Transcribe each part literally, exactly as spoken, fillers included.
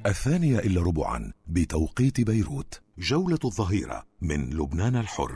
الثانية إلا ربعا بتوقيت بيروت. جولة الظهيرة من لبنان الحر.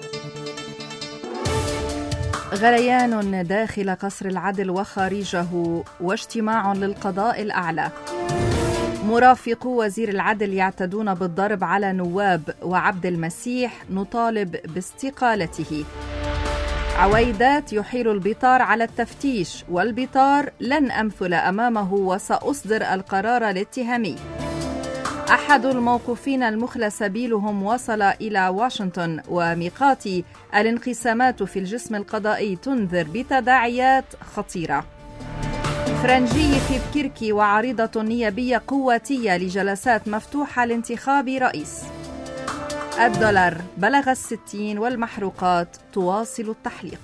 غليان داخل قصر العدل وخارجه واجتماع للقضاء الأعلى. مرافقو وزير العدل يعتدون بالضرب على نواب، وعبد المسيح نطالب باستقالته. عويدات يحيل البطار على التفتيش، والبطار لن أمثل أمامه وسأصدر القرار الاتهامي. أحد الموقوفين المخلى سبيلهم وصل إلى واشنطن، وميقات الانقسامات في الجسم القضائي تنذر بتداعيات خطيرة. فرنجي في بكركي وعريضة نيابية قواتية لجلسات مفتوحة لانتخاب رئيس. الدولار بلغ الستين والمحروقات تواصل التحليق.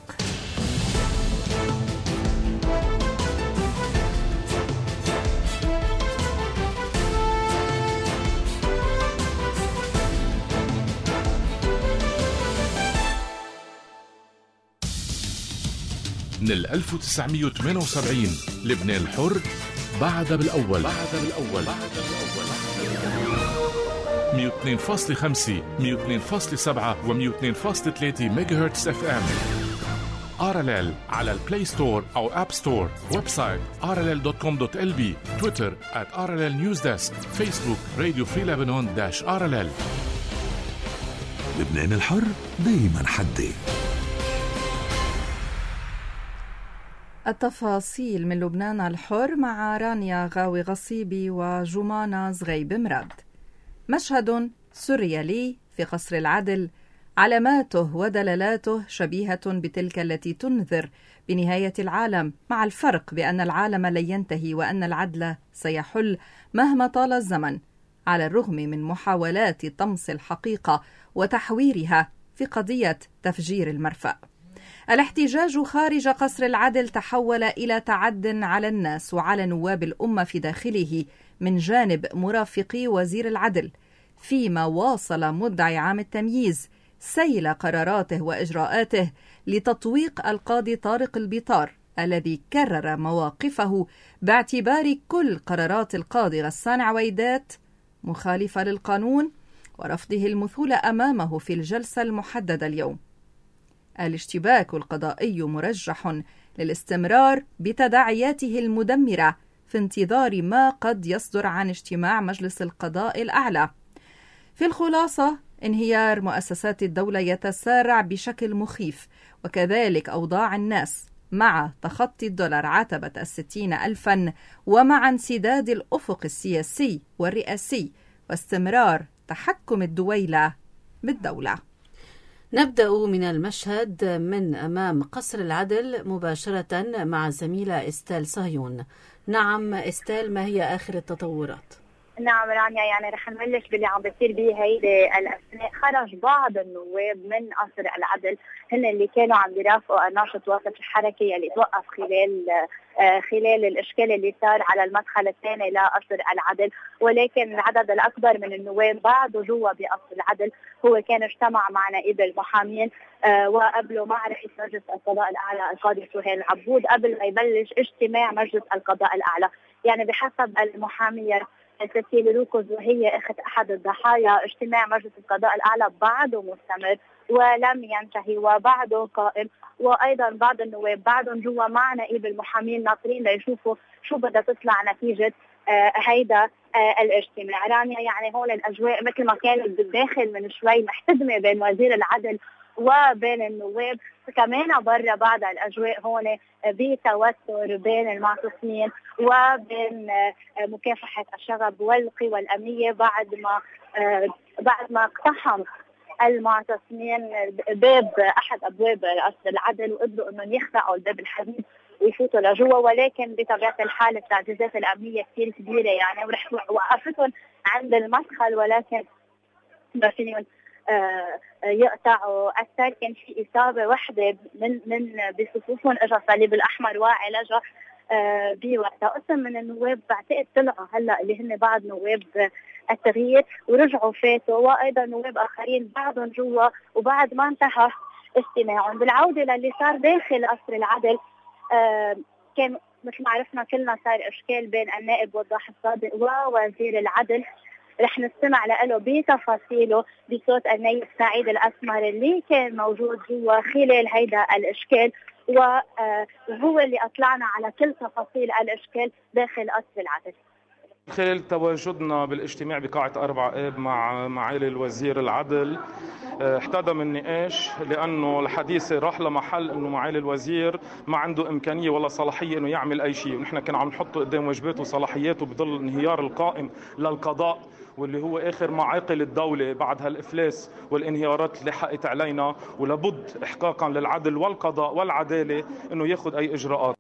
من ألف وتسعمئة وثمانية وسبعين لبنان الحر بعد بالأول بعد بالأول مئة واثنين فاصلة خمسة مئة واثنين فاصلة سبعة و مئة واثنين فاصلة ثلاثة ميجا هرتز اف ام. ارلل على البلاي ستور او اب ستور. ويب سايت ارلل دوت كوم دوت ال بي. تويتر at ارلل نيوز ديسك. فيسبوك راديو فري لبنان داش ارلل. لبنان الحر دايما حدي. التفاصيل من لبنان الحر مع رانيا غاوي غصيبي وجمانة زغيب مراد. مشهد سوريالي في قصر العدل، علاماته ودلالاته شبيهة بتلك التي تنذر بنهاية العالم، مع الفرق بأن العالم لن ينتهي وأن العدل سيحل مهما طال الزمن، على الرغم من محاولات طمس الحقيقة وتحويرها في قضية تفجير المرفأ. الاحتجاج خارج قصر العدل تحول إلى تعد على الناس وعلى نواب الأمة في داخله من جانب مرافقي وزير العدل، فيما واصل مدعي عام التمييز سيل قراراته وإجراءاته لتطويق القاضي طارق البطار، الذي كرر مواقفه باعتبار كل قرارات القاضي غسان عويدات مخالفة للقانون ورفضه المثول أمامه في الجلسة المحددة اليوم. الاشتباك القضائي مرجح للاستمرار بتداعياته المدمرة في انتظار ما قد يصدر عن اجتماع مجلس القضاء الأعلى. في الخلاصة، انهيار مؤسسات الدولة يتسارع بشكل مخيف، وكذلك أوضاع الناس مع تخطي الدولار عتبة الستين ألفا، ومع انسداد الأفق السياسي والرئاسي واستمرار تحكم الدويلة بالدولة. نبدأ من المشهد من أمام قصر العدل مباشرة مع الزميلة إستال صهيون. نعم إستال، ما هي آخر التطورات؟ نعم رانيا، يعني رح نبلش باللي عم بيصير بهيدي الأثناء. خرج بعض النواب من قصر العدل، هن اللي كانوا عم بيرافقوا الناشط واسف الحركي اللي توقف خلال آه خلال الإشكال اللي صار على المدخل الثاني لقصر العدل، ولكن العدد الأكبر من النواب بعده جوا بقصر العدل. هو كان اجتمع مع نائب المحامين آه وقبله مع رئيس مجلس القضاء الأعلى القاضي سهيل العبود قبل ما يبلش اجتماع مجلس القضاء الأعلى. يعني بحسب المحامية سيسيلي لوكوز وهي اخت احد الضحايا، اجتماع مجلس القضاء الاعلى بعده مستمر ولم ينتهي وبعده قائم، وايضا بعض النواب بعدهم جوا مع نائب المحامين ناطرين ليشوفوا شو بدها تطلع نتيجه آه هيدا آه الاجتماع. رانيا، يعني هون الاجواء مثل ما كانت بالداخل من شوي محتدمه بين وزير العدل وبين النواب، كمان برا بعض الاجواء هون بتوتر بين المعتصمين وبين مكافحه الشغب والقوى الامنيه بعد ما بعد ما اقتحم المعتصمين باب احد ابواب قصر العدل وقدروا انهم يخلعوا الباب الحديد ويفوتوا لجوا، ولكن بطبيعه الحال التعزيزات الامنيه كثير كبيره يعني ورح وقفتهم عند المدخل، ولكن ما فيهم آه يقطعوا أكثر. كان في إصابة واحدة من من بصفوفهم اجى الصليب الأحمر وعلاجها آه بوقتها. قسم من النواب بعتقد طلعوا هلا اللي هن بعض نواب التغيير ورجعوا فاتوا، وأيضا نواب آخرين بعضهم جوا وبعد ما انتهى استماعهم. بالعودة للي صار داخل قصر العدل، آه كان مثل ما عرفنا كلنا صار إشكال بين النائب وضاح الصادق ووزير العدل. رح نستمع له بتفاصيله بصوت النائب سعيد الأسمر اللي كان موجود جوا خلال هيدا الإشكال، وهو اللي أطلعنا على كل تفاصيل الإشكال داخل قصر العدل. خلال تواجدنا بالاجتماع بقاعة أربع آب مع معالي الوزير العدل احتدم النقاش، لأنه الحديث راح لمحل أنه معالي الوزير ما عنده إمكانية ولا صلاحية أنه يعمل أي شيء، ونحن كنا عم نحطه قدام واجباته وصلاحياته بظل انهيار القائم للقضاء، واللي هو آخر معاقل الدولة بعد هالإفلاس والانهيارات اللي حقت علينا، ولابد إحقاقا للعدل والقضاء والعدالة أنه يأخذ أي إجراءات.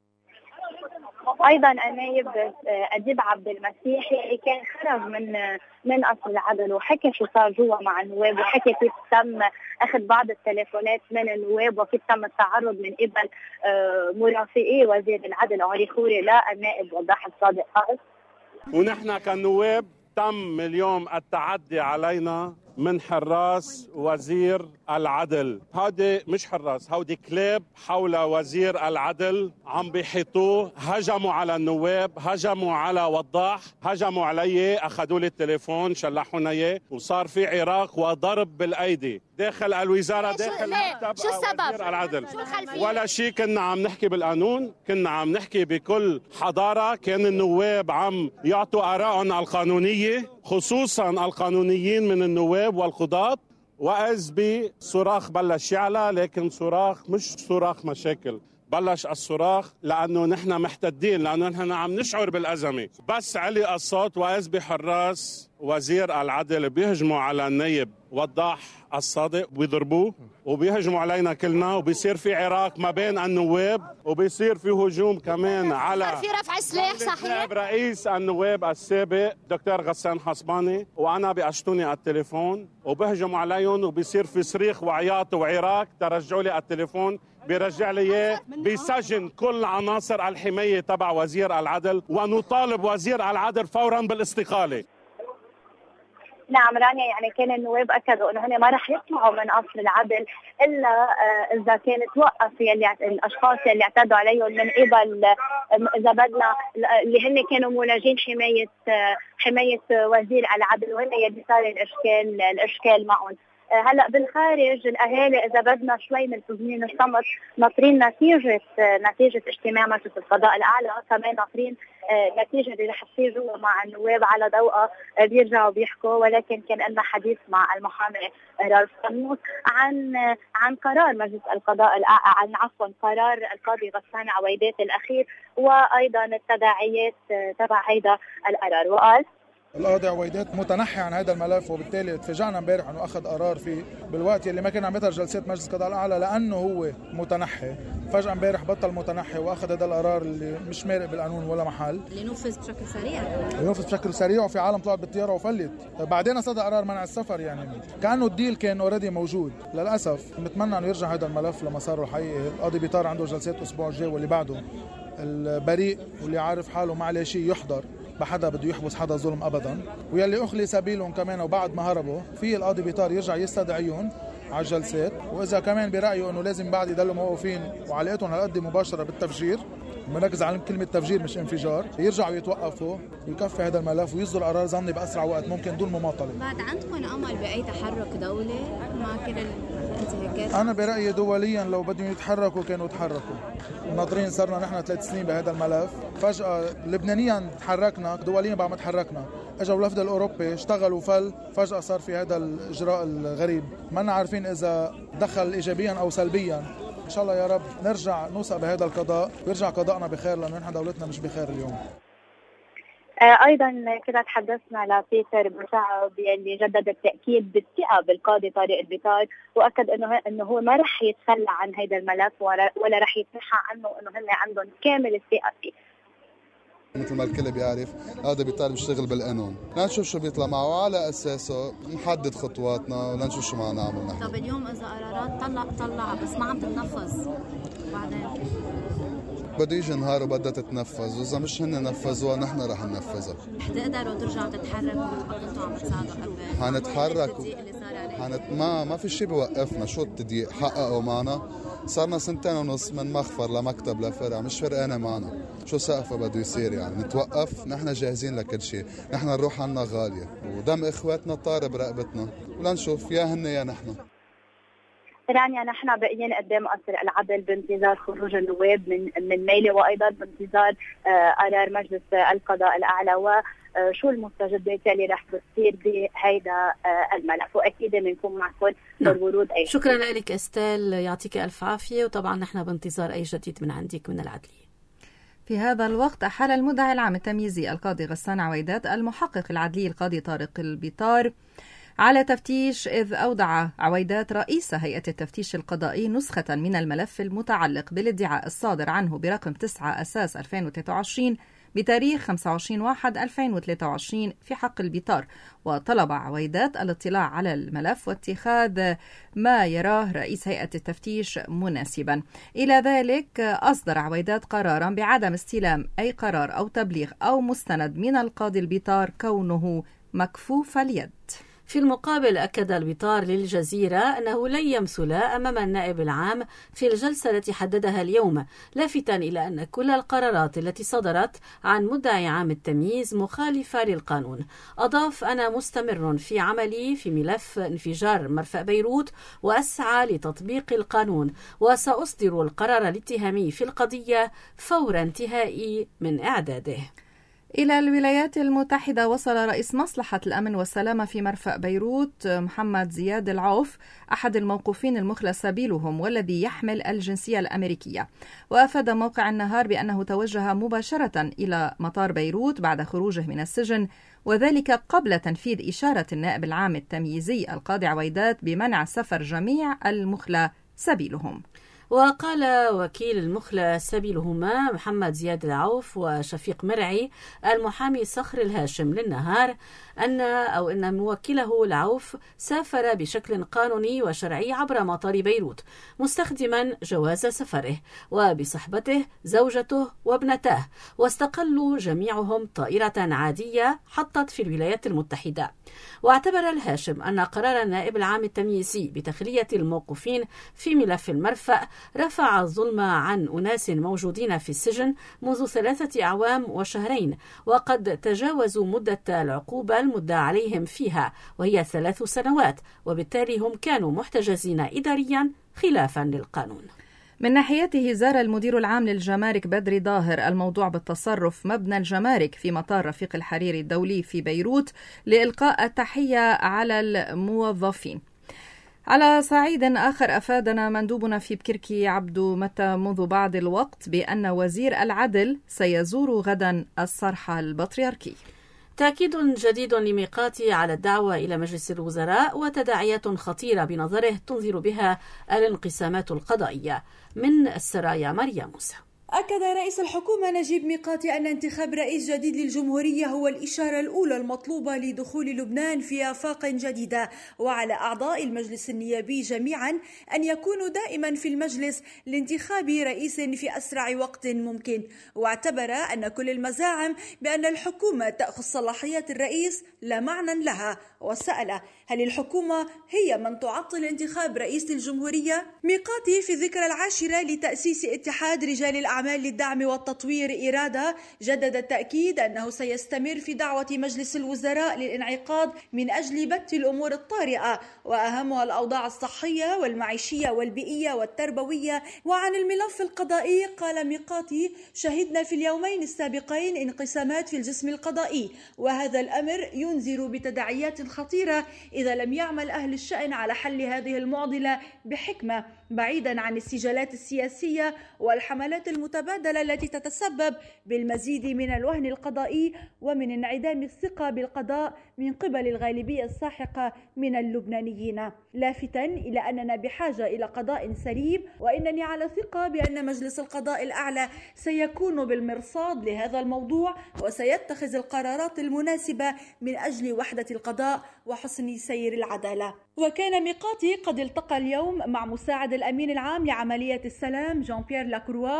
ايضا النائب اديب عبد المسيح اللي كان خرج من من قصر العدل وحكى شو صار جوا مع النواب، وحكى كيف تم اخذ بعض التليفونات من النواب وكيف تم التعرض من قبل مرافقي وزير العدل علي خوري للنائب وضاح الصادق. ونحن كنواب تم اليوم التعدي علينا من حراس وزير العدل. هودي مش حراس، هودي كلاب حول وزير العدل عم بيحيطوه، هجموا على النواب، هجموا على وضاح، هجموا علي، اخذوا لي التليفون، شلحونا اياه، وصار في عراق وضرب بالايدي داخل الوزاره، داخل مكتب وزير العدل. ولا شيء، كنا عم نحكي بالقانون، كنا عم نحكي بكل حضاره. كان النواب عم يعطوا آرائهم القانونيه، خصوصا القانونيين من النواب والقضاة، وإذ بصراخ بلش يعلى، لكن صراخ مش صراخ مشاكل، بلش الصراخ لأنه نحن محتدين، لأنه نحن عم نشعر بالأزمة. بس علي الصوت وإذ بحراس وزير العدل بيهجموا على النائب وضاح الصادق، بيضربوه وبيهجموا علينا كلنا، وبيصير في عراق ما بين النواب، وبيصير في هجوم كمان على في رفع سلاح. صحيح، رئيس النواب السابق دكتور غسان حصباني، وانا بيقشطوني التليفون وبهجموا عليهم، وبيصير في صريخ وعياط وعراك. ترجعوا لي التليفون، بيرجع لي اياه، بيسجن كل عناصر الحمايه تبع وزير العدل، ونطالب وزير العدل فورا بالاستقاله. نعم رانيا، يعني كان النواب اكدوا انه هن ما رح يطلعوا من قصر العدل الا اذا كانت توقف يلي الاشخاص اللي اعتدوا عليهم من قبل، اذا بدنا اللي هن كانوا ملاجين حمايه حمايه وزير العدل، وهن يلي صار الاشكال الاشكال معهم. هلا بالخارج الاهالي اذا بدنا شوي ملتزمين الصمت، ناطرين نتيجه نتيجه اجتماع مجلس القضاء الاعلى، كمان ناطرين نتيجه اللي رح تصير جوا مع النواب على ضوءها بيرجعوا بيحكوا. ولكن كان لنا حديث مع المحامي رالف قنوط عن عن قرار مجلس القضاء الأعلى، عن عفوا قرار القاضي غسان عويدات الاخير، وايضا التداعيات تبع هيدا القرار. وقال القاضي عويدات متنحي عن هذا الملف، وبالتالي تفاجئنا امبارح انه اخذ قرار فيه بالوقت اللي ما كان عم يحضر جلسات مجلس القضاء الاعلى لانه هو متنحي. فجاه امبارح بطل متنحي واخذ هذا القرار اللي مش مارق بالقانون ولا محل، اللي نفذ بشكل سريع ينفذ بشكل سريع، وفي عالم طلعت بالطياره وفلت. بعدين صدر قرار منع السفر، يعني كانه الديل كان اوريدي موجود. للاسف نتمنى انه يرجع هذا الملف لمساره الحقيقي. القاضي بيطار عنده جلسات الاسبوع الجاي واللي بعده، البريء واللي عارف حاله ما عليه شيء يحضر، ما حدا بده يحبس حدا ظلم ابدا، ويلي اخلي سبيلهم كمان وبعد ما هربوا في القاضي بيطار يرجع يستدعيهم على الجلسات. واذا كمان برايه انه لازم بعد يضلوا موقوفين وعلاقتهم هالقد مباشره بالتفجير، بنركز على كلمه تفجير مش انفجار، يرجعوا يتوقفوا ويكفي هذا الملف ويصدر قرار ظني باسرع وقت ممكن دون مماطله. بعد عندكم امل باي تحرك دولي مع كل الانتهاكات؟ انا برايي دوليا لو بدهم يتحركوا كانوا يتحركوا. ناطرين صرنا نحن ثلاث سنين بهذا الملف، فجاه لبنانيا تحركنا، دوليا بعد ما تحركنا اجوا الوفد الاوروبي اشتغلوا فل، فجاه صار في هذا الاجراء الغريب، ما عارفين اذا دخل ايجابيا او سلبيا. ان شاء الله يا رب نرجع نوثق بهذا القضاء ويرجع قضاءنا بخير، لانه نحن دولتنا مش بخير اليوم. ايضا كنا تحدثنا لبيتر بوشعب اللي جدد التاكيد بالثقه بالقاضي طارق البيطار، واكد انه انه هو ما رح يتخلى عن هذا الملف ولا رح يتنحى عنه، انه هن عندهم كامل الثقه فيه. مثل ما الكل بيعرف هذا بيطار بيشتغل بالقانون، لنشوف شو بيطلع معه وعلى اساسه نحدد خطواتنا ولنشوف شو بدنا نعمل نحن. طب اليوم اذا قرارات طلع طلع بس ما عم تتنفذ بعدين بده يجي نهار وبدها تتنفذ، واذا مش هن نفذوها نحن رح ننفذها. رح تقدروا ترجعوا تتحركوا وتبطلوا عم تساعدوا قبل؟ حنتحرك حنت... ما ما في شيء بوقفنا. شو التضييق؟ حققوا معنا صارنا سنتين ونص من مخفر لمكتب لفرع، مش فرقانة معنا شو سقفة بده يصير، يعني نتوقف. نحن جاهزين لكل شيء، نحن الروح عنا غالية ودم إخواتنا طار برقبتنا، ولنشوف يا هن يا نحن. رانيا، نحن باقيين قدام قصر العدل بانتظار خروج النواب من من ميلي، وايضا بانتظار قرار مجلس القضاء الاعلى، وشو المستجدات اللي رح تصير بهيدا الملف، واكيد بنكون معكم بالورود. اي شكرا لك استيل، يعطيك الف عافيه، وطبعا نحن بانتظار اي جديد من عندك من العدليه. في هذا الوقت أحال المدعي العام التمييزي القاضي غسان عويدات المحقق العدلي القاضي طارق البيطار على تفتيش، إذ أودع عويدات رئيس هيئة التفتيش القضائي نسخة من الملف المتعلق بالادعاء الصادر عنه برقم تسعة أساس ألفين وثلاثة وعشرين بتاريخ خمسة وعشرين واحد ألفين وثلاثة وعشرين في حق البيطار، وطلب عويدات الاطلاع على الملف واتخاذ ما يراه رئيس هيئة التفتيش مناسبا. إلى ذلك أصدر عويدات قرارا بعدم استلام أي قرار أو تبليغ أو مستند من القاضي البيطار كونه مكفوف اليد. في المقابل أكد البيطار للجزيرة أنه لن يمثل أمام النائب العام في الجلسة التي حددها اليوم، لافتا إلى أن كل القرارات التي صدرت عن مدعي عام التمييز مخالفة للقانون. أضاف: أنا مستمر في عملي في ملف انفجار مرفأ بيروت وأسعى لتطبيق القانون، وسأصدر القرار الاتهامي في القضية فور انتهائي من إعداده. إلى الولايات المتحدة وصل رئيس مصلحة الأمن والسلامة في مرفأ بيروت محمد زياد العوف، أحد الموقوفين المخلى سبيلهم والذي يحمل الجنسية الأمريكية. وأفاد موقع النهار بأنه توجه مباشرة إلى مطار بيروت بعد خروجه من السجن، وذلك قبل تنفيذ إشارة النائب العام التمييزي القاضي عويدات بمنع سفر جميع المخلى سبيلهم. وقال وكيل المخلى سبيلهما محمد زياد العوف وشفيق مرعي المحامي صخر الهاشم للنهار أن أو أن موكله العوف سافر بشكل قانوني وشرعي عبر مطار بيروت مستخدما جواز سفره وبصحبته زوجته وابنته، واستقلوا جميعهم طائرة عادية حطت في الولايات المتحدة. واعتبر الهاشم أن قرار النائب العام التمييزي بتخلية الموقوفين في ملف المرفأ رفع الظلم عن أناس موجودين في السجن منذ ثلاثة أعوام وشهرين، وقد تجاوزوا مدة العقوبة المدعى عليهم فيها وهي ثلاث سنوات، وبالتالي هم كانوا محتجزين إداريا خلافا للقانون. من ناحيته زار المدير العام للجمارك بدري ظاهر الموضوع بالتصرف مبنى الجمارك في مطار رفيق الحريري الدولي في بيروت لإلقاء التحية على الموظفين. على صعيد آخر أفادنا مندوبنا في بكركي عبدو متى منذ بعض الوقت بأن وزير العدل سيزور غدا الصرح البطريركي. تأكيد جديد لميقاتي على الدعوة إلى مجلس الوزراء وتداعيات خطيرة بنظره تنذر بها الانقسامات القضائية. من السرايا مريم موسى. أكد رئيس الحكومة نجيب ميقاتي أن انتخاب رئيس جديد للجمهورية هو الإشارة الأولى المطلوبة لدخول لبنان في آفاق جديدة، وعلى أعضاء المجلس النيابي جميعا أن يكونوا دائما في المجلس لانتخاب رئيس في أسرع وقت ممكن. واعتبر أن كل المزاعم بأن الحكومة تأخذ صلاحيات الرئيس لا معنى لها، وسأل: هل الحكومة هي من تعطل انتخاب رئيس الجمهورية؟ ميقاتي في الذكرى العاشرة لتأسيس اتحاد رجال الأعمال للدعم والتطوير إرادة جدد التأكيد أنه سيستمر في دعوة مجلس الوزراء للانعقاد من أجل بث الأمور الطارئة وأهمها الأوضاع الصحية والمعيشية والبيئية والتربوية. وعن الملف القضائي قال ميقاتي: شهدنا في اليومين السابقين انقسامات في الجسم القضائي، وهذا الأمر ينذر بتداعيات خطيرة إذا لم يعمل أهل الشأن على حل هذه المعضلة بحكمة، بعيدا عن السجالات السياسية والحملات المتبادلة التي تتسبب بالمزيد من الوهن القضائي ومن انعدام الثقة بالقضاء من قبل الغالبية الساحقة من اللبنانيين، لافتا إلى أننا بحاجة إلى قضاء سليم، وإنني على ثقة بأن مجلس القضاء الأعلى سيكون بالمرصاد لهذا الموضوع وسيتخذ القرارات المناسبة من أجل وحدة القضاء وحسن سير العدالة. وكان ميقاتي قد التقى اليوم مع مساعد الأمين العام لعملية السلام جان بيير لاكروا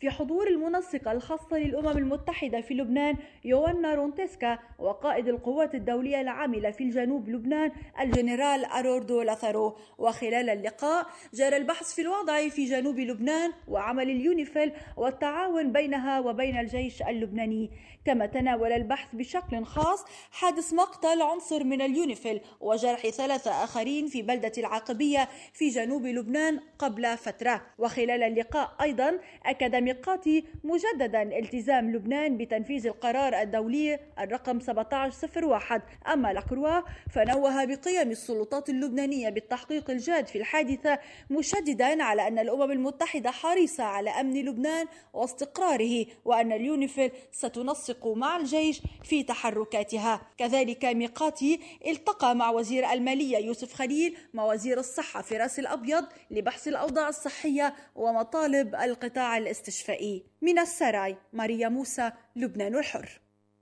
في حضور المنسقة الخاصة للأمم المتحدة في لبنان يوانا رونتسكا وقائد القوات الدولية العاملة في الجنوب لبنان الجنرال أروردو لاثارو. وخلال اللقاء جرى البحث في الوضع في جنوب لبنان وعمل اليونيفيل والتعاون بينها وبين الجيش اللبناني. كما تناول البحث بشكل خاص حادث مقتل عنصر من اليونيفيل وجرح ثلاثة آخرين في بلدة العاقبية في جنوب لبنان قبل فترة. وخلال اللقاء أيضا أكد ميقاتي مجددا التزام لبنان بتنفيذ القرار الدولي الرقم سبعة عشر صفر واحد. أما لاكروا فنوه بقيم السلطات اللبنانية بالتحقيق الجاد في الحادثة، مشددا على أن الأمم المتحدة حريصة على أمن لبنان واستقراره، وأن اليونيفيل ستنسق مع الجيش في تحركاتها. كذلك ميقاتي التقى مع وزير المالية يوسف خليل مع وزير الصحة فراس الأبيض لبحث الأوضاع الصحية ومطالب القطاع الاستشفائي. من السراي ماريا موسى، لبنان الحر.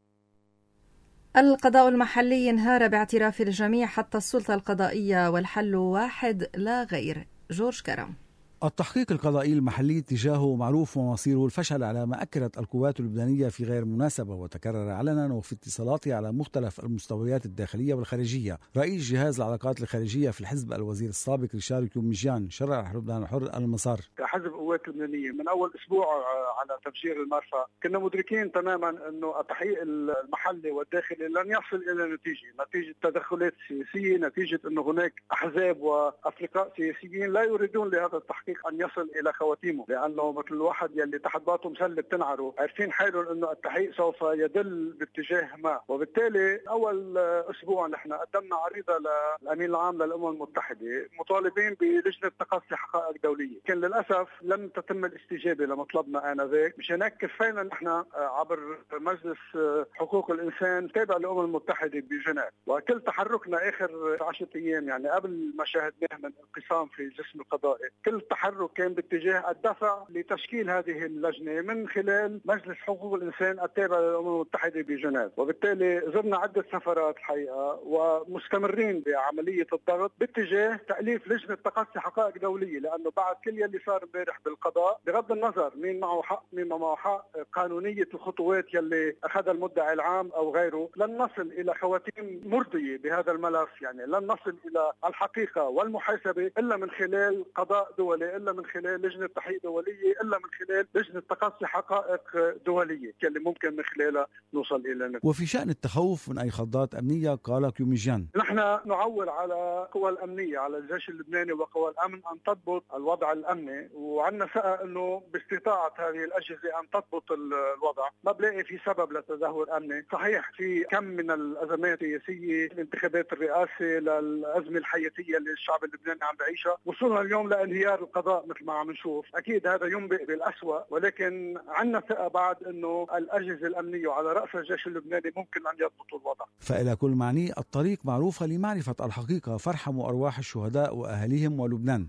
القضاء المحلي انهار باعتراف الجميع حتى السلطة القضائية والحل واحد لا غير. جورج كرم. التحقيق القضائي المحلي تجاهه معروف ومصيره الفشل على ما أكدت القوات اللبنانية في غير مناسبة، وتكرر علنا وفي اتصالاتها على مختلف المستويات الداخلية والخارجية. رئيس جهاز العلاقات الخارجية في الحزب الوزير السابق ريشار كيوميجيان شرح لبنان الحر المسار. كحزب قوات لبنانية من أول أسبوع على تفجير المرفأ كنا مدركين تماما أنه التحقيق المحلي والداخلي لن يصل إلى نتيجة نتيجة تدخلات سياسية، نتيجة أنه هناك أحزاب وأفرقاء سياسيين لا يريدون لهذا التحقيق أن يصل إلى خواتيمه، لأنه مثل الواحد يلي تحت باطه مسلة بتنعره، عارفين حالهم أنه التحقيق سوف يدل باتجاه ما. وبالتالي أول أسبوع نحن قدمنا عريضة للأمين العام للأمم المتحدة مطالبين بلجنة تقصي حقائق دولية، لكن للأسف لم تتم الاستجابة لمطلبنا آنذاك. مشان هيك كفينا نحن عبر مجلس حقوق الإنسان تابع للأمم المتحدة بجنيف، وكل تحركنا آخر عشرة أيام يعني قبل ما شاهدناه من انقسام في الجسم القضائي، كل تحرك كان باتجاه الدفع لتشكيل هذه اللجنة من خلال مجلس حقوق الإنسان التابع للأمم المتحدة بجنيف. وبالتالي زرنا عدة سفرات الحقيقة ومستمرين بعملية الضغط باتجاه تأليف لجنة تقصي حقائق دولية، لأنه بعد كل يلي صار امبارح بالقضاء بغض النظر مين معه حق مين ما معه حق، قانونية الخطوات يلي أخذها المدعي العام أو غيره، لن نصل إلى خواتيم مرضية بهذا الملف. يعني لن نصل إلى الحقيقة والمحاسبة إلا من خلال قضاء دولي، إلا من خلال لجنة تحقيق دولية، إلا من خلال لجنة تقصي حقائق دولية اللي ممكن من خلالها نوصل إلى نتيجة. وفي شأن التخوف من أي خضات أمنية قال كيوميجيان: نحن نعول على القوى الأمنية، على الجيش اللبناني وقوى الأمن أن تضبط الوضع الأمني، وعندنا ثقة أنه باستطاعة هذه الأجهزة أن تضبط الوضع. ما بلاقي في سبب لتدهور أمني. صحيح في كم من الأزمات السياسية، الانتخابات الرئاسة للأزمة الحياتية اللي الشعب اللبناني عم بعيشها، وصلنا اليوم لانهيار القضاء مثل ما عم نشوف. أكيد هذا ينبئ بالأسوأ، ولكن عندنا ثقة بعد أنه الأجهزة الأمنية وعلى رأس الجيش اللبناني ممكن أن يضبطوا الوضع. فإلى كل معني الطريق معروفة لمعرفة الحقيقة، فارحموا أرواح الشهداء وأهليهم ولبنان.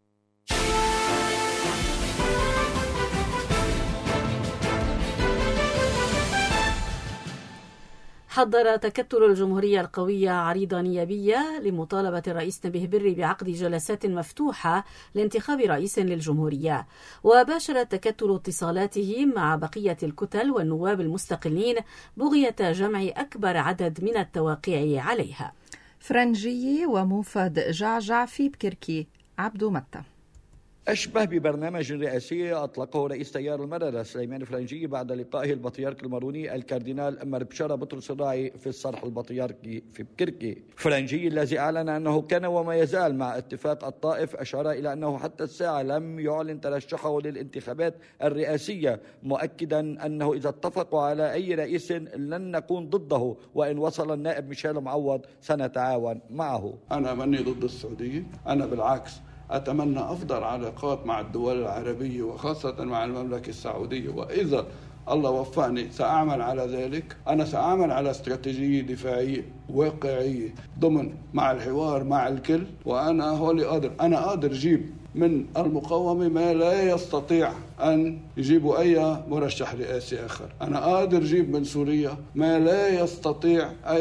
حضر تكتل الجمهورية القوية عريضة نيابية لمطالبة الرئيس نبيه بري بعقد جلسات مفتوحة لانتخاب رئيس للجمهورية، وباشر التكتل اتصالاته مع بقية الكتل والنواب المستقلين بغية جمع أكبر عدد من التوقيع عليها. فرنجي وموفد جعجع في بكركي. عبدو متى. أشبه ببرنامج رئاسي أطلقه رئيس تيار المرأة سليمان فرنجي بعد لقائه البطريرك الماروني الكاردينال أمر بشارة بطرس الراعي في الصرح البطريركي في بكركي. فرنجي الذي أعلن أنه كان وما يزال مع اتفاق الطائف أشار إلى أنه حتى الساعة لم يعلن ترشحه للانتخابات الرئاسية، مؤكدا أنه إذا اتفقوا على أي رئيس لن نكون ضده، وإن وصل النائب ميشيل معوض سنتعاون معه. أنا ماني ضد السعودية، أنا بالعكس أتمنى أفضل علاقات مع الدول العربية وخاصة مع المملكة السعودية، وإذا الله وفقني سأعمل على ذلك. أنا سأعمل على استراتيجية دفاعية واقعية ضمن مع الحوار مع الكل، وأنا هولي قادر أنا قادر أجيب من المقاومة ما لا يستطيع أن يجيبوا أي مرشح رئاسي آخر. أنا قادر أجيب من سوريا ما لا يستطيع أي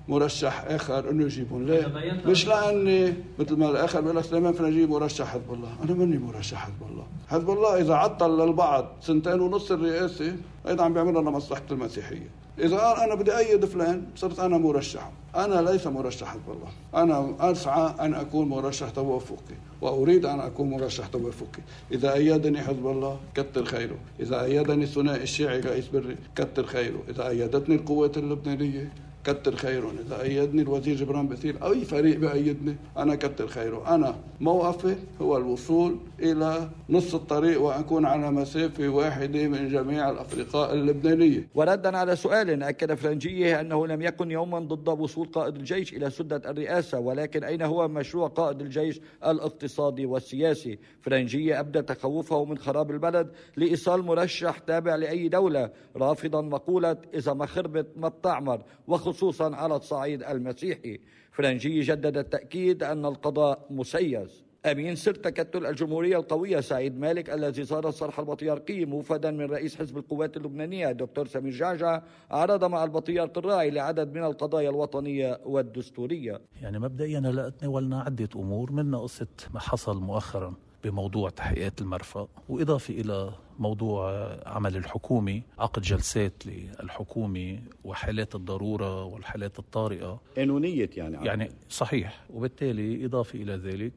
مرشح آخر إنه يجيبون. ليه؟ مش لأني مثل ما الآخر بيقول لك سليمان فرنجي مرشح حزب الله. أنا مني مرشح حزب الله. حزب الله إذا عطل للبعض سنتين ونص الرئاسة أيضا عم بيعملها لمصلحة المسيحية. إذا قال أنا بدي أيد فلان صرت أنا مرشح. أنا ليس مرشح حزب الله. أنا أسعى أن أكون مرشح توافقي وأريد أن أكون مرشح توافقي. إذا أيدني حزب الله كتر خيره، إذا أيدني الثنائي الشيعي رئيس بري كتر خيره، إذا أيدتني القوات اللبنانية كتر خيرهم، إذا أيدني الوزير جبران بثير أي فريق بأيدني أنا كتر خيره. أنا موقفي هو الوصول إلى نص الطريق وأكون على مسافة واحدة من جميع الأفرقاء اللبنانية. وردا على سؤال أكد فرنجية أنه لم يكن يوما ضد وصول قائد الجيش إلى سدة الرئاسة، ولكن أين هو مشروع قائد الجيش الاقتصادي والسياسي؟ فرنجية أبدى تخوفه من خراب البلد لإيصال مرشح تابع لأي دولة، رافضا مقولة إذا ما خربت ما بتعمر، وخصوصا على الصعيد المسيحي. فرنجي جدد التأكيد أن القضاء مسيس. أمين سر تكتل الجمهورية القوية سعيد مالك الذي زار الصرح البطيركي موفدا من رئيس حزب القوات اللبنانية الدكتور سمير جعجع عرض مع البطيرك الراعي لعدد من القضايا الوطنية والدستورية. يعني مبدئيا هلا تناولنا عدة أمور، منها قصة ما حصل مؤخرا بموضوع تحقيقات المرفأ، وإضافة إلى موضوع عمل الحكومة، عقد جلسات للحكومة وحالات الضرورة والحالات الطارئة قانونية يعني يعني صحيح. وبالتالي إضافة إلى ذلك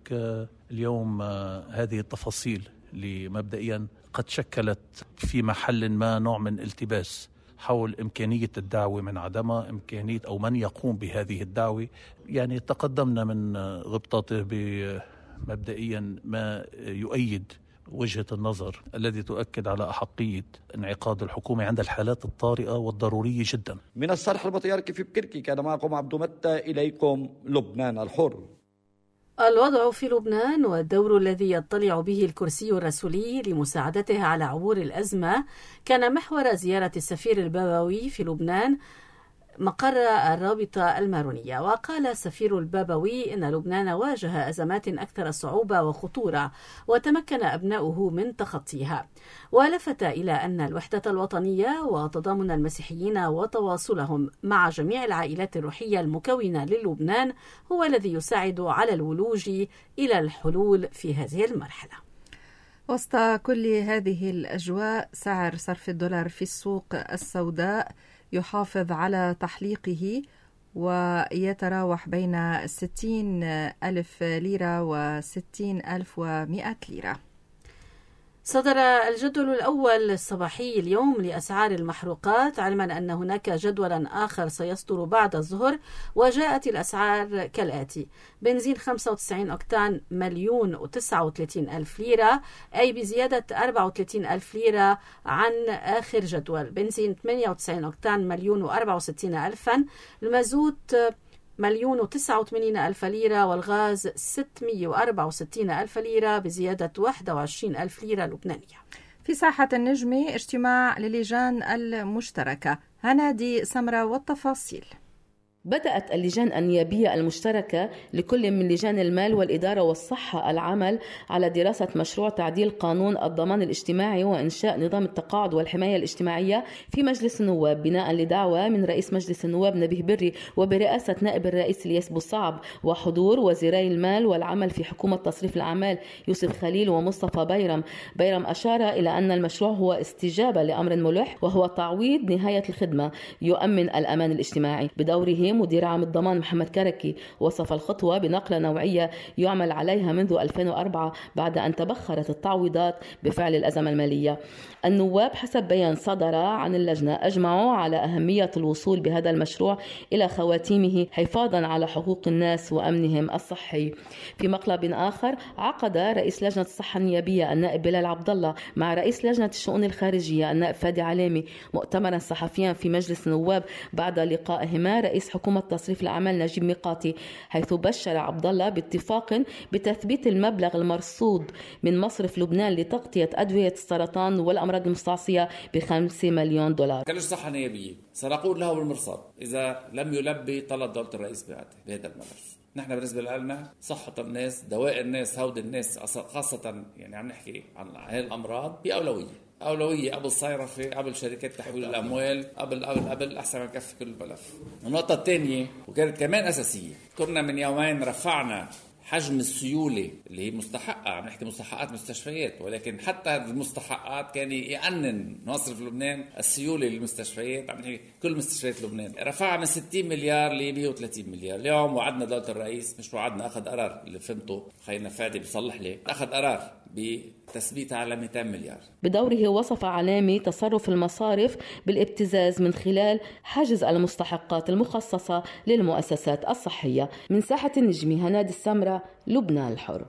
اليوم هذه التفاصيل اللي مبدئيا قد شكلت في محل ما نوع من التباس حول إمكانية الدعوة من عدمها، إمكانية أو من يقوم بهذه الدعوة. يعني تقدمنا من غبطاته ب مبدئيا ما يؤيد وجهة النظر الذي تؤكد على أحقية انعقاد الحكومة عند الحالات الطارئة والضرورية جدا. من الصرح البطيركي في بكركي كان معكم عبد متى، إليكم لبنان الحر. الوضع في لبنان والدور الذي يطلع به الكرسي الرسولي لمساعدته على عبور الأزمة كان محور زيارة السفير البابوي في لبنان مقر الرابطة المارونية. وقال سفير البابوي إن لبنان واجه أزمات أكثر صعوبة وخطورة وتمكن أبناؤه من تخطيها، ولفت إلى أن الوحدة الوطنية وتضامن المسيحيين وتواصلهم مع جميع العائلات الروحية المكونة للبنان هو الذي يساعد على الولوج إلى الحلول في هذه المرحلة. وسط كل هذه الأجواء سعر صرف الدولار في السوق السوداء يحافظ على تحليقه ويتراوح بين ستين ألف ليرة وستين ألف ومئة ليرة. صدر الجدول الأول الصباحي اليوم لأسعار المحروقات، علما أن هناك جدولا آخر سيصدر بعد الظهر، وجاءت الأسعار كالآتي: بنزين خمسة وتسعين أوكتان مليون وتسعة وثلاثين ألف ليرة، أي بزيادة أربعة وثلاثين ألف ليرة عن آخر جدول. بنزين ثمانية وتسعين أوكتان مليون وأربعة وستين ألفا، المازوت مليون وتسعة وثمانين ألف ليرة، والغاز ستمئة وأربعة وستين ألف ليرة بزيادة واحد وعشرين ألف ليرة لبنانية. في ساحة النجمة اجتماع للجان المشتركة. هنادي سمرة والتفاصيل. بدأت اللجان النيابية المشتركة لكل من لجان المال والإدارة والصحة العمل على دراسة مشروع تعديل قانون الضمان الاجتماعي وإنشاء نظام التقاعد والحماية الاجتماعية في مجلس النواب، بناء لدعوة من رئيس مجلس النواب نبيه بري وبرئاسة نائب الرئيس الياس بوصعب وحضور وزيري المال والعمل في حكومة تصريف الأعمال يوسف خليل ومصطفى بيرم. بيرم أشار إلى أن المشروع هو استجابة لأمر ملح وهو تعويض نهاية الخدمة يؤمن الأمان الاجتماعي. بدوره مدير عام الضمان محمد كركي وصف الخطوة بنقلة نوعية يعمل عليها منذ ألفين وأربعة بعد أن تبخرت التعويضات بفعل الأزمة المالية. النواب حسب بيان صدر عن اللجنة أجمعوا على أهمية الوصول بهذا المشروع إلى خواتيمه حفاظا على حقوق الناس وأمنهم الصحي. في مقلب آخر عقد رئيس لجنة الصحة النيابية النائب بلال عبد الله مع رئيس لجنة الشؤون الخارجية النائب فادي علامي مؤتمرا صحفيا في مجلس النواب بعد لقائهما رئيس حكومة تصريف الأعمال نجيب ميقاتي، حيث بشر عبد الله باتفاق بتثبيت المبلغ المرصود من مصرف لبنان لتغطية أدوية السرطان والأمراض المستعصية بخمسة مليون دولار. كل الصحة النيابية سنقول له بالمرصاد إذا لم يلبي طلب دولة الرئيس بهذا الملف. نحن بالنسبة لنا صحة الناس، دواء الناس، هود الناس خاصة يعني عم نحكي عن هاي الأمراض بأولوية أولوية قبل صيرفة، قبل شركات تحويل الأموال، قبل قبل قبل أحسن ما نكفي كل الملف. النقطة الثانية وكانت كمان أساسية، كنا من يومين رفعنا حجم السيولة اللي هي مستحقة، عم نحكي مستحقات مستشفيات، ولكن حتى المستحقات كان يقنن نصرف لبنان السيولة للمستشفيات، عم نحكي كل مستشفيات لبنان رفعها من ستين مليار ل مئة وثلاثين مليار. اليوم وعدنا دولة الرئيس، مش وعدنا، أخذ قرار، اللي فهمته خينا فادي بيصلح لي، أخذ قرار بتثبيتها على مئتين مليار. بدوره وصف علامي تصرف المصارف بالابتزاز من خلال حجز المستحقات المخصصة للمؤسسات الصحية. من ساحة النجمي، هناد السمرة، لبنان الحر.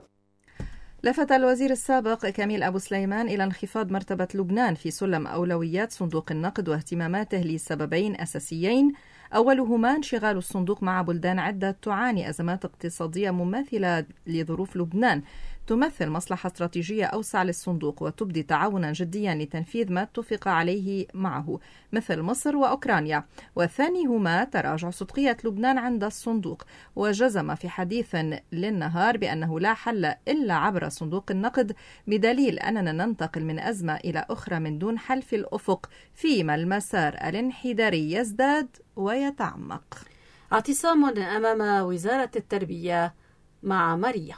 لفت الوزير السابق كميل أبو سليمان إلى انخفاض مرتبة لبنان في سلم أولويات صندوق النقد واهتماماته لسببين أساسيين، أولهما انشغال الصندوق مع بلدان عدة تعاني أزمات اقتصادية مماثلة لظروف لبنان تمثل مصلحة استراتيجية أوسع للصندوق وتبدي تعاونا جديا لتنفيذ ما اتفق عليه معه مثل مصر وأوكرانيا، والثاني هما تراجع صدقية لبنان عند الصندوق. وجزم في حديث للنهار بأنه لا حل إلا عبر صندوق النقد، بدليل أننا ننتقل من أزمة إلى أخرى من دون حل في الأفق، فيما المسار الانحداري يزداد ويتعمق. اعتصام أمام وزارة التربية مع ماريا.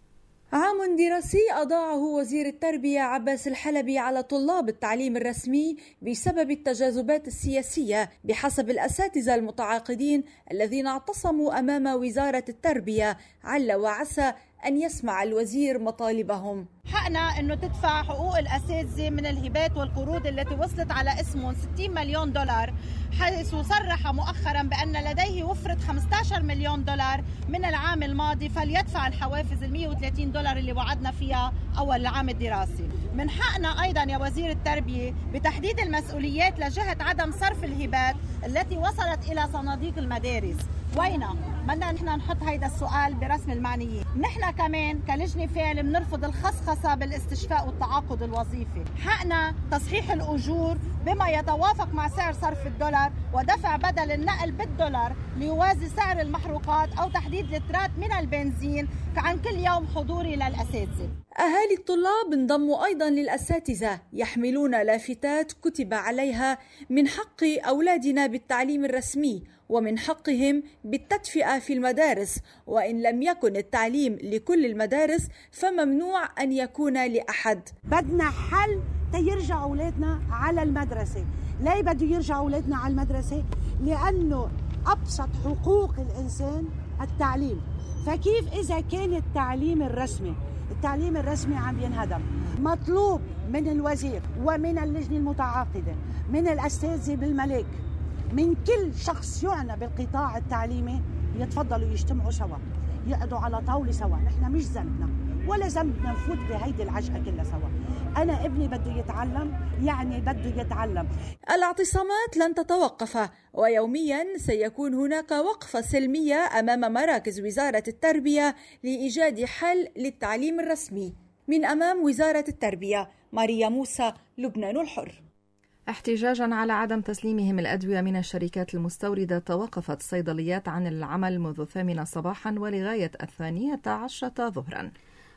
عام دراسي أضاعه وزير التربية عباس الحلبي على طلاب التعليم الرسمي بسبب التجاذبات السياسية بحسب الأساتذة المتعاقدين الذين اعتصموا أمام وزارة التربية، عل وعسى أن يسمع الوزير مطالبهم. حقنا أنه تدفع حقوق الأساتذة من الهبات والقروض التي وصلت على اسمهم ستين مليون دولار، حيث صرح مؤخرا بأن لديه وفرة خمسة عشر مليون دولار من العام الماضي، فليدفع الحوافز ال مئة وثلاثين دولار اللي وعدنا فيها أول العام الدراسي. من حقنا أيضا يا وزير التربية بتحديد المسؤوليات لجهة عدم صرف الهبات التي وصلت إلى صناديق المدارس. وينا؟ بدنا نحن نحط هيدا السؤال برسم المعنيين. نحن كمان كلجنة فعل بنرفض الخصخصة بالاستشفاء والتعاقد الوظيفي. حقنا تصحيح الأجور بما يتوافق مع سعر صرف الدولار، ودفع بدل النقل بالدولار ليوازي سعر المحروقات، أو تحديد لترات من البنزين عن كل يوم حضوري للأساتذة. أهالي الطلاب انضموا أيضا للأساتذة يحملون لافتات كتب عليها من حق أولادنا بالتعليم الرسمي ومن حقهم بالتدفئة في المدارس، وإن لم يكن التعليم لكل المدارس فممنوع أن يكون لأحد. بدنا حل تيرجع أولادنا على المدرسة. ليه بده يرجع أولادنا على المدرسة؟ لأنه أبسط حقوق الإنسان التعليم. فكيف إذا كان التعليم الرسمي التعليم الرسمي عم ينهدم؟ مطلوب من الوزير ومن اللجنة المتعاقدة، من الأساتذة بالملاك، من كل شخص يعنى بالقطاع التعليمي، يتفضلوا يجتمعوا سوا، يقعدوا على طاولة سوا. نحن مش ذنبنا ولا ذنبنا نفوت بهيدي العجقة كلها سوا. أنا ابني بده يتعلم، يعني بده يتعلم. الاعتصامات لن تتوقف، ويوميا سيكون هناك وقفة سلمية أمام مراكز وزارة التربية لإيجاد حل للتعليم الرسمي. من أمام وزارة التربية، ماريا موسى، لبنان الحر. احتجاجا على عدم تسليمهم الأدوية من الشركات المستوردة، توقفت الصيدليات عن العمل منذ الثامنة صباحا ولغاية الثانية عشرة ظهرا.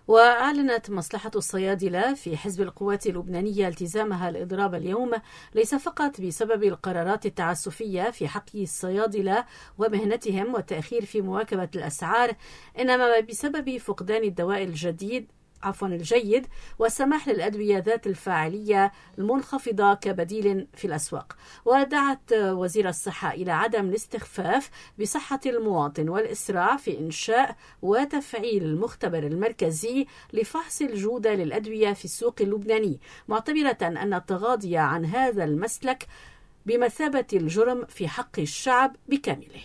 وأعلنت مصلحة الصيادلة في حزب القوات اللبنانية التزامها الإضراب اليوم، ليس فقط بسبب القرارات التعسفية في حق الصيادلة ومهنتهم والتأخير في مواكبة الأسعار، إنما بسبب فقدان الدواء الجديد عفوا الجيد والسماح للأدوية ذات الفاعلية المنخفضة كبديل في الأسواق. ودعت وزير الصحة إلى عدم الاستخفاف بصحة المواطن والإسراع في إنشاء وتفعيل المختبر المركزي لفحص الجودة للأدوية في السوق اللبناني، معتبرة أن التغاضي عن هذا المسلك بمثابة الجرم في حق الشعب بكامله.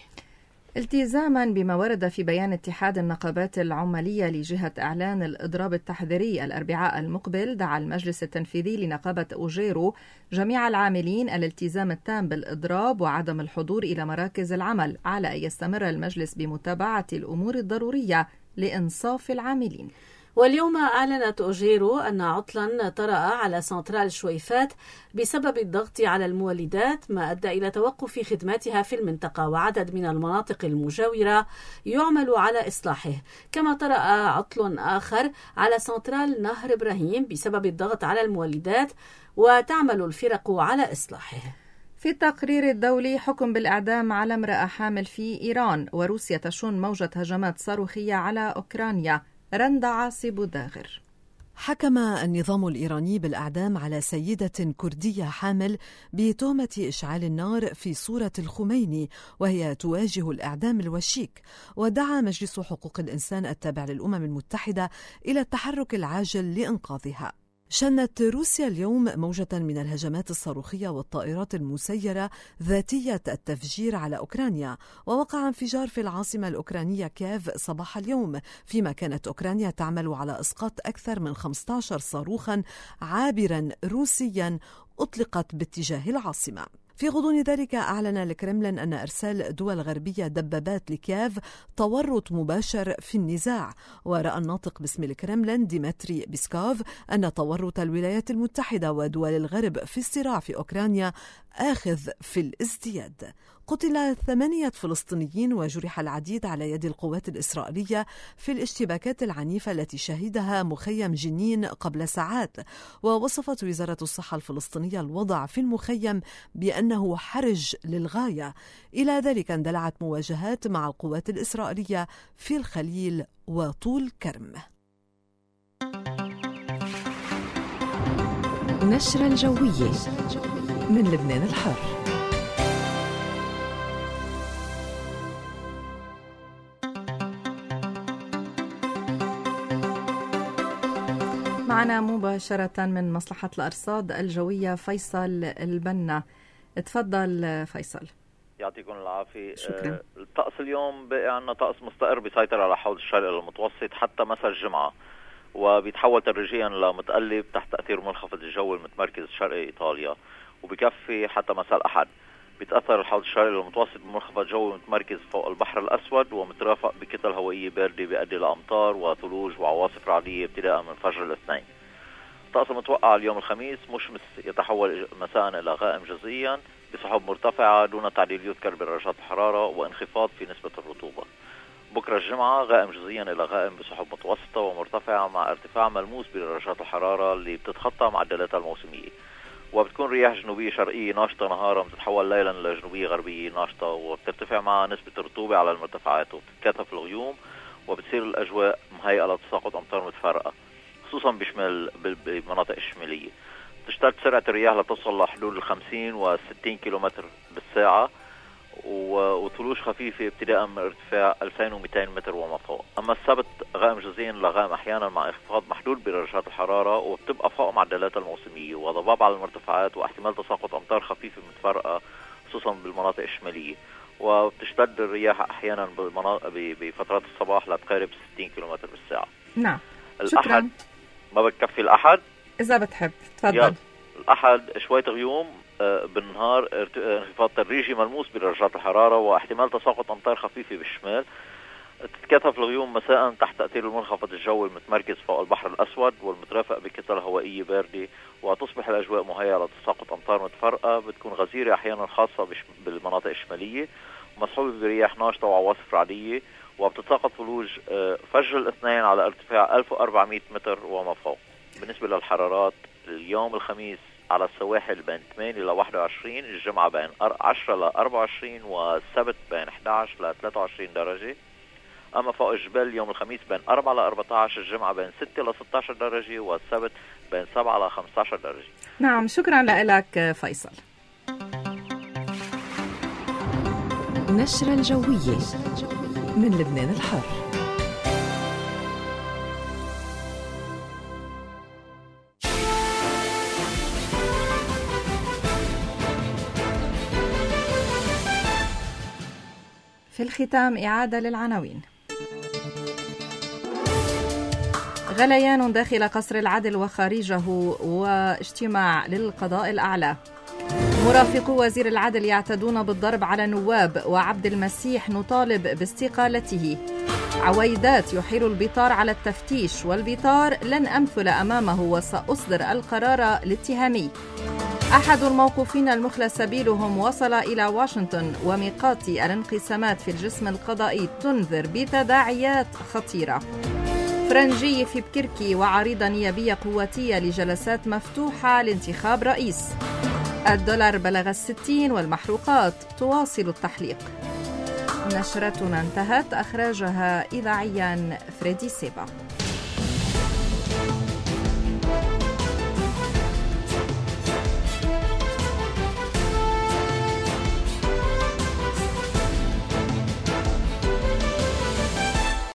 التزاما بما ورد في بيان اتحاد النقابات العمالية لجهة إعلان الإضراب التحذيري الأربعاء المقبل، دعا المجلس التنفيذي لنقابة أوجيرو جميع العاملين الالتزام التام بالإضراب وعدم الحضور إلى مراكز العمل، على أن يستمر المجلس بمتابعة الأمور الضرورية لإنصاف العاملين. واليوم أعلنت أوجيرو أن عطلا طرأ على سنترال شويفات بسبب الضغط على المولدات، ما أدى إلى توقف خدماتها في المنطقة، وعدد من المناطق المجاورة يعمل على إصلاحه. كما طرأ عطل آخر على سنترال نهر إبراهيم بسبب الضغط على المولدات، وتعمل الفرق على إصلاحه. في التقرير الدولي حكم بالإعدام على امرأة حامل في إيران، وروسيا تشن موجة هجمات صاروخية على أوكرانيا. رندا عاصي بوداغر. حكم النظام الإيراني بالإعدام على سيدة كردية حامل بتهمة إشعال النار في صورة الخميني وهي تواجه الإعدام الوشيك. ودعا مجلس حقوق الإنسان التابع للأمم المتحدة إلى التحرك العاجل لإنقاذها. شنت روسيا اليوم موجة من الهجمات الصاروخية والطائرات المسيرة ذاتية التفجير على أوكرانيا، ووقع انفجار في العاصمة الأوكرانية كييف صباح اليوم، فيما كانت أوكرانيا تعمل على إسقاط أكثر من خمسة عشر صاروخا عابرا روسيا أطلقت باتجاه العاصمة. في غضون ذلك أعلن الكرملين أن إرسال دول غربية دبابات لكييف تورط مباشر في النزاع، ورأى الناطق باسم الكرملين ديمتري بيسكوف أن تورط الولايات المتحدة ودول الغرب في الصراع في أوكرانيا آخذ في الازدياد. قتل ثمانية فلسطينيين وجرح العديد على يد القوات الإسرائيلية في الاشتباكات العنيفة التي شهدها مخيم جنين قبل ساعات. ووصفت وزارة الصحة الفلسطينية الوضع في المخيم بأنه حرج للغاية. إلى ذلك اندلعت مواجهات مع القوات الإسرائيلية في الخليل وطول كرم. نشرة الجوية من لبنان الحر. معنا مباشرة من مصلحة الأرصاد الجوية فيصل البنا. تفضل فيصل. يعطيكم العافية. شكرا. الطقس اليوم بقى عندنا طقس مستقر بيسيطر على حوض الشرق المتوسط حتى مساء الجمعة، وبيتحول تدريجيا لمتقلب تحت تأثير منخفض الجو المتمركز شرقي إيطاليا، وبكفي حتى مساء الأحد. بيتأثر الحوض الشرقي المتوسط بمنخفض جوي متمركز فوق البحر الأسود، ومترافق بكتل هوائية باردة بيؤدي لأمطار وثلوج وعواصف رعدية ابتداء من فجر الاثنين. الطقس المتوقع اليوم الخميس مشمس يتحول مساء إلى غائم جزئيا بسحب مرتفعة دون تعديل يذكر بدرجات الحرارة وانخفاض في نسبة الرطوبة. بكرة الجمعة غائم جزئيا إلى غائم بسحب متوسطة ومرتفعة مع ارتفاع ملموس بدرجات الحرارة اللي بتتخطى معدلاتها الموسمية، وبتكون رياح جنوبية شرقية ناشطة نهارا بتتحول ليلا لجنوبية غربية ناشطة، وبترتفع مع نسبة الرطوبة على المرتفعات وبتتكثف الغيوم، وبتصير الأجواء مهيئة لتساقط أمطار متفرقة خصوصا بشمال بالمناطق الشمالية. تشتد سرعة الرياح لتصل لحدود الخمسين والستين كيلومتر بالساعة، وثلوج خفيفة ابتداء من ارتفاع ألفين ومئتين متر وما فوق. أما السبت غائم جزئيا لغائم أحيانا مع انخفاض محدود بدرجات الحرارة، وبتبقى فوق معدلاتها الموسمية وضباب على المرتفعات واحتمال تساقط أمطار خفيفة متفرقة خصوصا بالمناطق الشمالية، وبتشتد الرياح أحيانا بفترات الصباح لتقارب ستين كيلومتر بالساعة. نعم. الأحد شكرا. ما بتكفي الأحد إذا بتحب تفضل. الأحد شوية غيوم بالنهار، انخفاض تدريجي ملموس بدرجات الحرارة واحتمال تساقط أمطار خفيفة بالشمال. تتكثف الغيوم مساء تحت تأثير المنخفض الجوي المتمركز فوق البحر الأسود والمترافق بكتل هوائية باردة، وتصبح الأجواء مهيئة لتساقط أمطار متفرقة بتكون غزيرة أحيانا خاصة بالمناطق الشمالية، ومصحوبة برياح ناشطة وعواصف رعدية، وبتتساقط ثلوج فجر الاثنين على ارتفاع ألف وأربعمئة متر وما فوق. بالنسبة للحرارات اليوم الخميس على السواحل بين ثمانية إلى واحد وعشرين، الجمعة بين عشرة إلى أربعة وعشرين، والسبت بين أحد عشر إلى ثلاثة وعشرين درجة. أما فوق الجبال يوم الخميس بين أربعة إلى أربعة عشر، الجمعة بين ستة إلى ستة عشر درجة، والسبت بين سبعة إلى خمسة عشر درجة. نعم، شكرا لك فيصل. نشرة الجوية من لبنان الحر. في الختام إعادة للعناوين. غليان داخل قصر العدل وخارجه واجتماع للقضاء الأعلى. مرافقو وزير العدل يعتدون بالضرب على نواب، وعبد المسيح نطالب باستقالته. عويدات يحيل البطار على التفتيش، والبطار لن أمثل أمامه وسأصدر القرار الاتهامي. أحد الموقوفين المخلى سبيلهم وصل إلى واشنطن، وميقات الانقسامات في الجسم القضائي تنذر بتداعيات خطيرة. فرنجي في بكركي وعريضة نيابية قواتية لجلسات مفتوحة لانتخاب رئيس. الدولار بلغ الستين والمحروقات تواصل التحليق. نشرتنا انتهت، أخرجها إذاعيا فريدي سيبا.